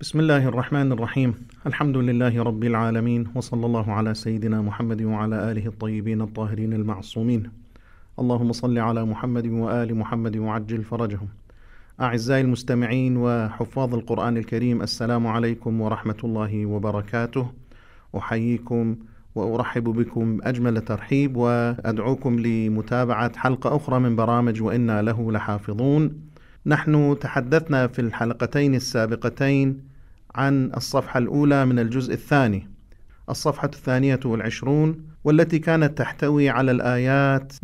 بسم الله الرحمن الرحيم. الحمد لله رب العالمين، وصلى الله على سيدنا محمد وعلى آله الطيبين الطاهرين المعصومين. اللهم صل على محمد وآل محمد وعجل فرجهم. أعزائي المستمعين وحفاظ القرآن الكريم، السلام عليكم ورحمة الله وبركاته. أحييكم وأرحب بكم أجمل ترحيب، وأدعوكم لمتابعة حلقة أخرى من برامج وإنا له لحافظون. نحن تحدثنا في الحلقتين السابقتين عن الصفحة الأولى من الجزء الثاني، الصفحة 22، والتي كانت تحتوي على الآيات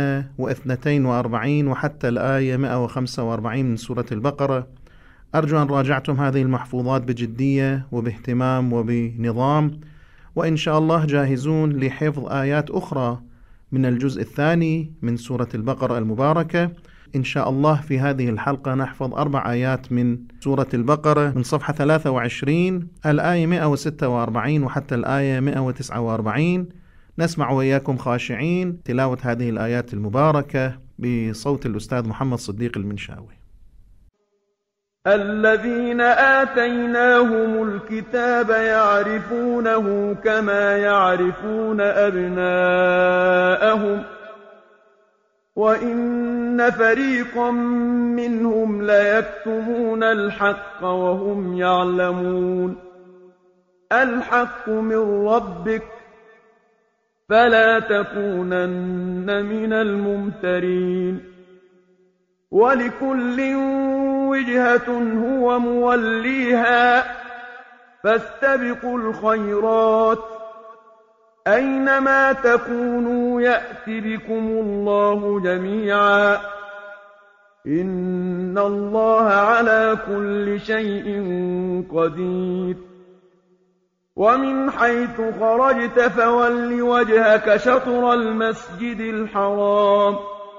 142 وحتى الآية 145 من سورة البقرة. أرجو أن راجعتم هذه المحفوظات بجدية وباهتمام وبنظام، وإن شاء الله جاهزون لحفظ آيات أخرى من الجزء الثاني من سورة البقرة المباركة. إن شاء الله في هذه الحلقة نحفظ 4 آيات من سورة البقرة، من صفحة 23 الآية 146 وحتى الآية 149. نسمع وإياكم خاشعين تلاوة هذه الآيات المباركة بصوت الأستاذ محمد صديق المنشاوي. الذين آتيناهم الكتاب يعرفونه كما يعرفون أبناءهم وإن فريقا منهم ليكتمون الحق وهم يعلمون. الحق من ربك فلا تكونن من الممترين. ولكل وجهة هو موليها فاستبقوا الخيرات أينما تكونوا يأت بكم الله جميعا إن الله على كل شيء قدير. ومن حيث خرجت فول وجهك شطر المسجد الحرام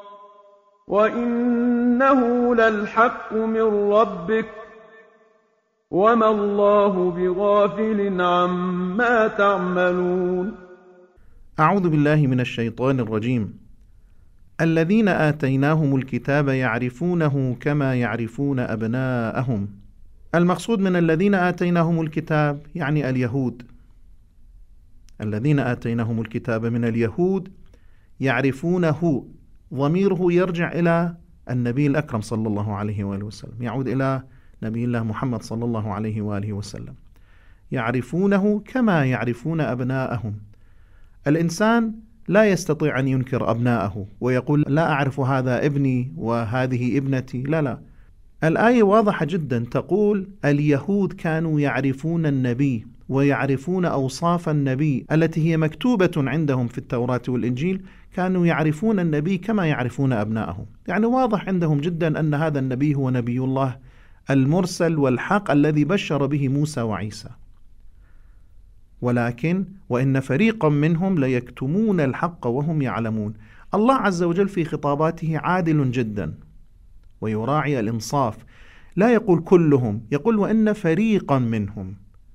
وإنه للحق من ربك وما الله بغافل عما تعملون. أعوذ بالله من الشيطان الرجيم. الذين آتيناهم الكتاب يعرفونه كما يعرفون أبناءهم. المقصود من الذين آتيناهم الكتاب يعني اليهود. الذين آتيناهم الكتاب من اليهود يعرفونه، ضميره يرجع إلى النبي الأكرم صلى الله عليه وآله وسلم، يعود إلى نبي الله محمد صلى الله عليه وآله وسلم. يعرفونه كما يعرفون أبناءهم. الإنسان لا يستطيع أن ينكر أبناءه ويقول لا أعرف هذا ابني وهذه ابنتي. لا، الآية واضحة جدا تقول اليهود كانوا يعرفون النبي ويعرفون أوصاف النبي التي هي مكتوبة عندهم في التوراة والإنجيل. كانوا يعرفون النبي كما يعرفون أبناءهم، يعني واضح عندهم جدا أن هذا النبي هو نبي الله المرسل والحق الذي بشر به موسى وعيسى. ولكن وإن فريقا منهم ليكتمون الحق وهم يعلمون. الله عز وجل في خطاباته عادل جدا ويراعي الإنصاف، لا يقول كلهم، يقول وإن فريقا منهم،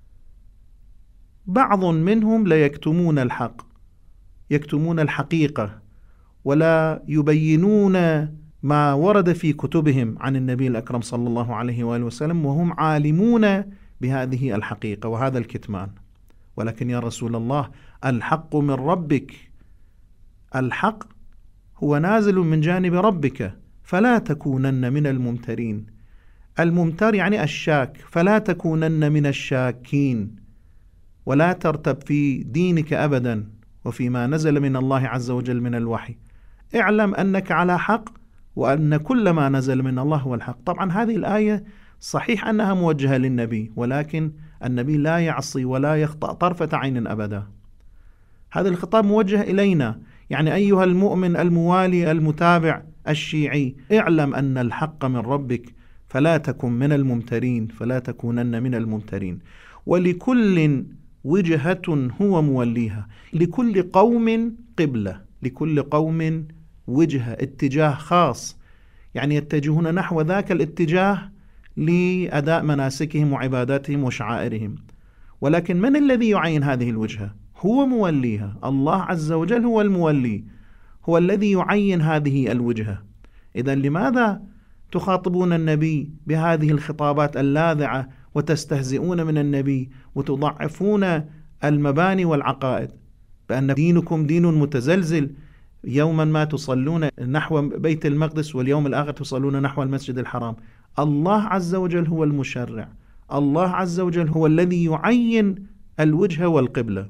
بعض منهم ليكتمون الحق، يكتمون الحقيقة ولا يبينون ما ورد في كتبهم عن النبي الأكرم صلى الله عليه وآله وسلم، وهم عالمون بهذه الحقيقة وهذا الكتمان. ولكن يا رسول الله الحق من ربك، الحق هو نازل من جانب ربك فلا تكونن من الممترين. الممتر يعني الشاك، فلا تكونن من الشاكين، ولا ترتب في دينك أبدا وفيما نزل من الله عز وجل من الوحي. اعلم أنك على حق وأن كل ما نزل من الله هو الحق. طبعا هذه الآية صحيح أنها موجهة للنبي، ولكن النبي لا يعصي ولا يخطأ طرفة عين أبدا. هذا الخطاب موجه إلينا، يعني أيها المؤمن الموالي المتابع الشيعي، اعلم أن الحق من ربك فلا تكن من الممترين، فلا تكونن من الممترين. ولكل وجهة هو موليها، لكل قوم قبلة، لكل قوم وجهة، اتجاه خاص، يعني يتجهون نحو ذاك الاتجاه لأداء مناسكهم وعباداتهم وشعائرهم. ولكن من الذي يعين هذه الوجهة؟ هو موليها، الله عز وجل هو المولي، هو الذي يعين هذه الوجهة. إذن لماذا تخاطبون النبي بهذه الخطابات اللاذعة وتستهزئون من النبي وتضعفون المباني والعقائد بأن دينكم دين متزلزل، يوما ما تصلون نحو بيت المقدس واليوم الآخر تصلون نحو المسجد الحرام. الله عز وجل هو المشرع، الله عز وجل هو الذي يعين الوجهة والقبلة.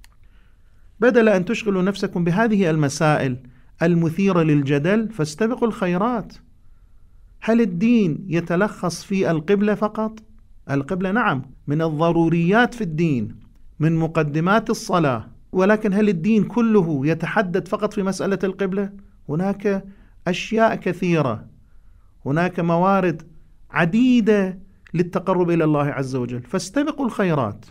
بدل أن تشغلوا نفسكم بهذه المسائل المثيرة للجدل فاستبقوا الخيرات. هل الدين يتلخص في القبلة فقط؟ القبلة نعم من الضروريات في الدين، من مقدمات الصلاة، ولكن هل الدين كله يتحدد فقط في مسألة القبلة؟ هناك أشياء كثيرة، هناك موارد عديدة للتقرب إلى الله عز وجل، فاستبقوا الخيرات.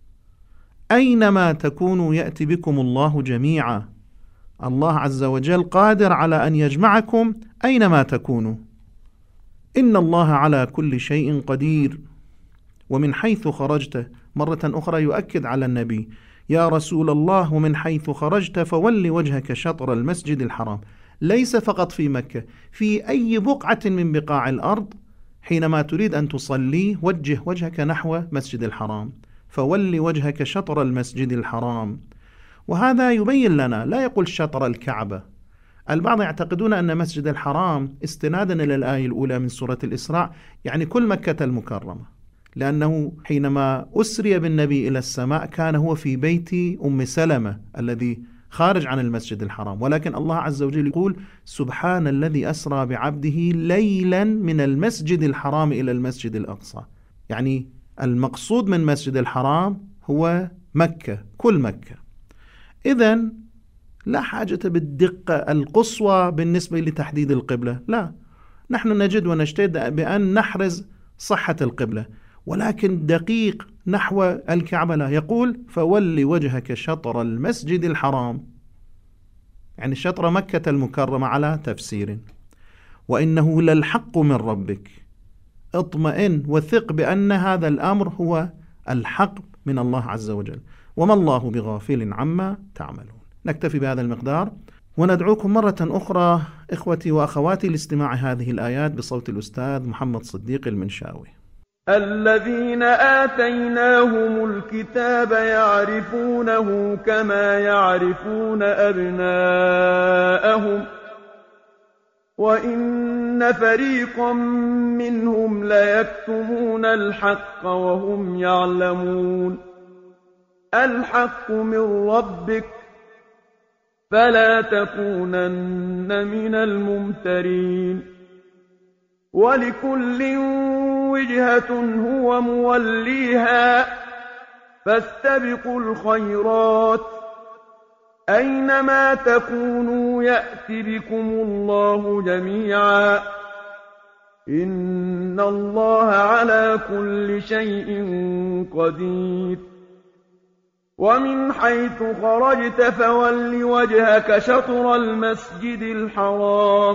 أينما تكونوا يأتي بكم الله جميعا. الله عز وجل قادر على أن يجمعكم أينما تكونوا. إن الله على كل شيء قدير. ومن حيث خرجت، مرة أخرى يؤكد على النبي: يا رسول الله، ومن حيث خرجت فول وجهك شطر المسجد الحرام. ليس فقط في مكة، في أي بقعة من بقاع الأرض حينما تريد أن تصلي وجه وجهك نحو مسجد الحرام، فول وجهك شطر المسجد الحرام. وهذا يبين لنا، لا يقول شطر الكعبة. البعض يعتقدون أن مسجد الحرام استنادا إلى الآية الأولى من سورة الإسراء يعني كل مكة المكرمة، لأنه حينما أسري بالنبي إلى السماء كان هو في بيت أم سلمة الذي خارج عن المسجد الحرام، ولكن الله عز وجل يقول: سبحان الذي أسرى بعبده ليلا من المسجد الحرام إلى المسجد الأقصى. يعني المقصود من مسجد الحرام هو مكة، كل مكة. إذن لا حاجة بالدقة القصوى بالنسبة لتحديد القبلة، لا، نحن نجد ونجتهد بأن نحرز صحة القبلة، ولكن دقيق نحو الكعبة لا. يقول: فول وجهك شطر المسجد الحرام، يعني شطر مكة المكرمة على تفسير. وإنه للحق من ربك. اطمئن وثق بأن هذا الأمر هو الحق من الله عز وجل، وما الله بغافل عما تعملون. نكتفي بهذا المقدار، وندعوكم مرة أخرى إخوتي وأخواتي لاستماع هذه الآيات بصوت الأستاذ محمد صديق المنشاوي. الذين آتيناهم الكتاب يعرفونه كما يعرفون أبناءهم وإن فريقا منهم ليكتمون الحق وهم يعلمون. الحق من ربك فلا تكونن من الممترين. ولكل وجهة هو موليها فاستبقوا الخيرات أينما تكونوا يأت بكم الله جميعا إن الله على كل شيء قدير. ومن حيث خرجت فول وجهك شطر المسجد الحرام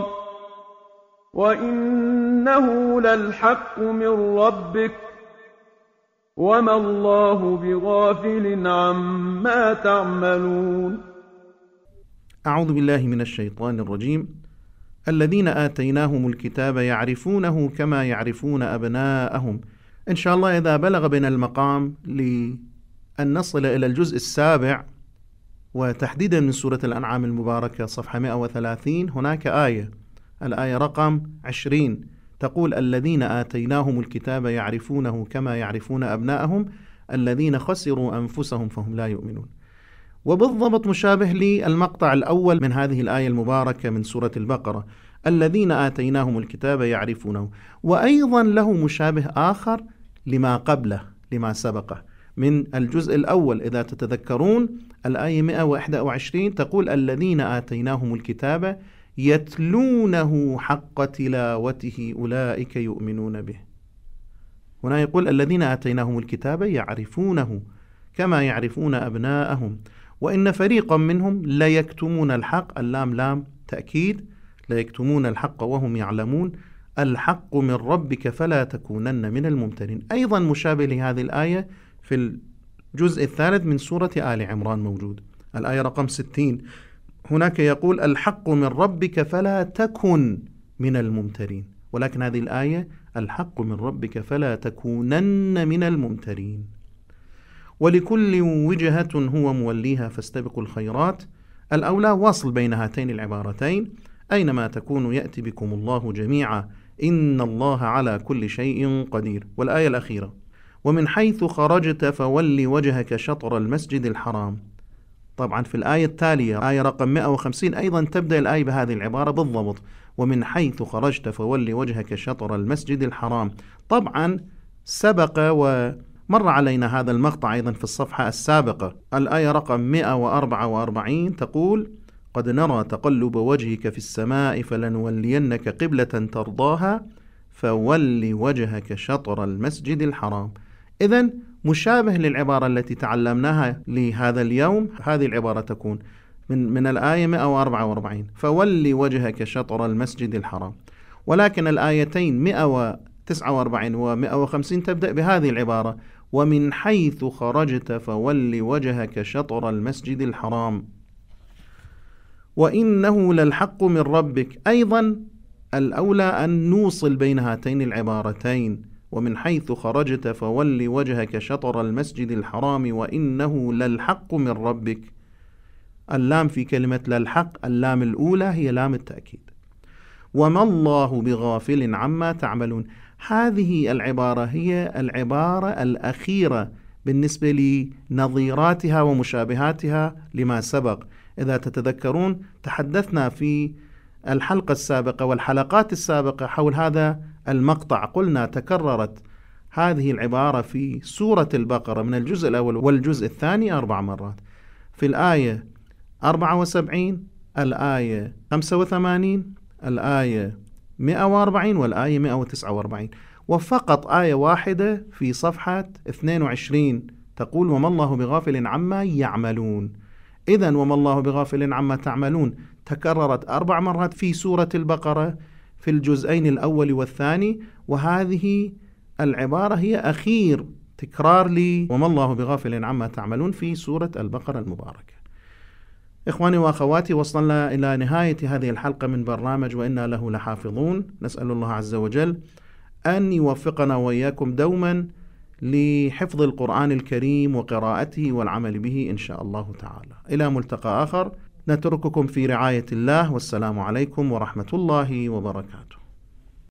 وإنه للحق من ربك وما الله بغافل عما تعملون. أعوذ بالله من الشيطان الرجيم. الذين آتيناهم الكتاب يعرفونه كما يعرفون أبناءهم. إن شاء الله إذا بلغ بنا المقام لأن نصل إلى الجزء السابع وتحديدا من سورة الأنعام المباركة صفحة 130 هناك آية، الآية رقم 20 تقول: الذين آتيناهم الكتاب يعرفونه كما يعرفون أبناءهم الذين خسروا أنفسهم فهم لا يؤمنون. وبالضبط مشابه للمقطع الأول من هذه الآية المباركة من سورة البقرة: الذين آتيناهم الكتاب يعرفونه. وأيضا له مشابه آخر لما قبله، لما سبقه من الجزء الأول. إذا تتذكرون الآية 121 تقول: الذين آتيناهم الكتاب يتلونه حق تلاوته أولئك يؤمنون به. هنا يقول: الذين آتيناهم الكتاب يعرفونه كما يعرفون أبناءهم وإن فريقا منهم ليكتمون الحق. اللام لام تأكيد، ليكتمون الحق وهم يعلمون. الحق من ربك فلا تكونن من الممترين. أيضا مشابه لهذه الآية في الجزء الثالث من سورة آل عمران موجود، الآية رقم 60. هناك يقول: الحق من ربك فلا تكن من الممترين. ولكن هذه الآية الحق من ربك فلا تكونن من الممترين. ولكل وجهة هو موليها فاستبقوا الخيرات. الأولى وصل بين هاتين العبارتين: أينما تكونوا يأتي بكم الله جميعا إن الله على كل شيء قدير. والآية الأخيرة: ومن حيث خرجت فول وجهك شطر المسجد الحرام. طبعا في الآية التالية آية رقم 150 أيضا تبدأ الآية بهذه العبارة بالضبط: ومن حيث خرجت فول وجهك شطر المسجد الحرام. طبعا سبق ومر علينا هذا المقطع أيضا في الصفحة السابقة. الآية رقم 144 تقول: قد نرى تقلب وجهك في السماء فلنولينك قبلة ترضاها فول وجهك شطر المسجد الحرام. إذن مشابه للعبارة التي تعلمناها لهذا اليوم. هذه العبارة تكون من الآية 144: فول وجهك شطر المسجد الحرام. ولكن الآيتين 149 و 150 تبدأ بهذه العبارة: ومن حيث خرجت فول وجهك شطر المسجد الحرام وإنه للحق من ربك. أيضا الأولى أن نوصل بين هاتين العبارتين: ومن حيث خرجت فول وجهك شطر المسجد الحرام وإنه للحق من ربك. اللام في كلمة للحق، اللام الأولى هي لام التأكيد. وما الله بغافل عما تعملون. هذه العبارة هي العبارة الأخيرة بالنسبة لنظيراتها ومشابهاتها لما سبق. إذا تتذكرون تحدثنا في الحلقة السابقة والحلقات السابقة حول هذا المقطع. قلنا تكررت هذه العبارة في سورة البقرة من الجزء الأول والجزء الثاني 4 مرات: في الآية 74، الآية 85، الآية 140 والآية 149. وفقط آية واحدة في صفحة 22 تقول: وما الله بغافل عما يعملون. إذن وما الله بغافل عما تعملون تكررت 4 مرات في سورة البقرة في الجزئين الأول والثاني، وهذه العبارة هي أخير تكرار لي وما الله بغافل عما تعملون في سورة البقرة المباركة. إخواني وأخواتي، وصلنا إلى نهاية هذه الحلقة من برنامج وإنا له لحافظون. نسأل الله عز وجل أن يوفقنا وإياكم دوما لحفظ القرآن الكريم وقراءته والعمل به إن شاء الله تعالى. إلى ملتقى آخر، نترككم في رعاية الله، والسلام عليكم ورحمة الله وبركاته.